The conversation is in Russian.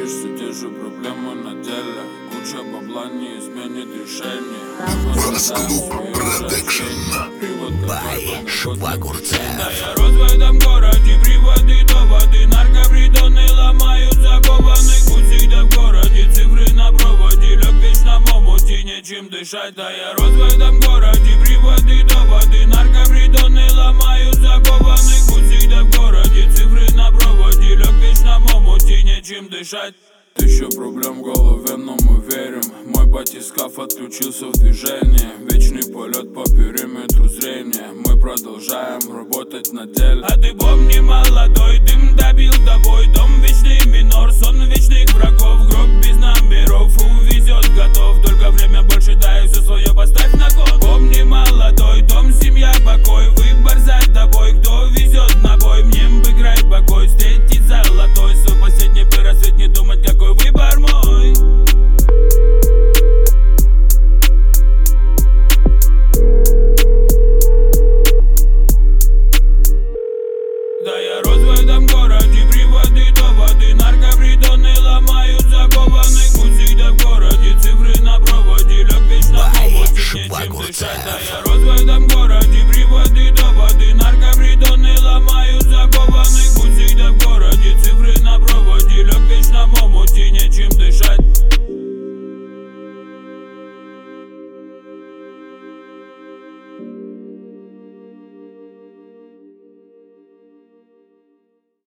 видишь, все те же проблемы на деле. Куча бабла не изменит решение. Да я рос в этом городе, приводы, доводы, наркопритоны ломают закованных. Путь всегда в городе, цифры на проводе, лег в вечном омуте, нечем дышать. Да я рос в этом городе, приводы, доводы, наркопритоны ломают закованных. Путь всегда в городе, цифры на проводе, лег в вечном омуте, нечем дышать. Тысяча проблем в голове, но мы верим. Мой батискаф отключился в движении. Вечный полет по периметру зрения. Мы продолжаем работать на деле. А ты помни, молодой, дым добил тобой. Дом вечный минор, сон вечных врагов. Гроб без номеров, увезет готов. Только время больше дай, все свое поставь на кон. Помни, молодой, дом, семья, покой.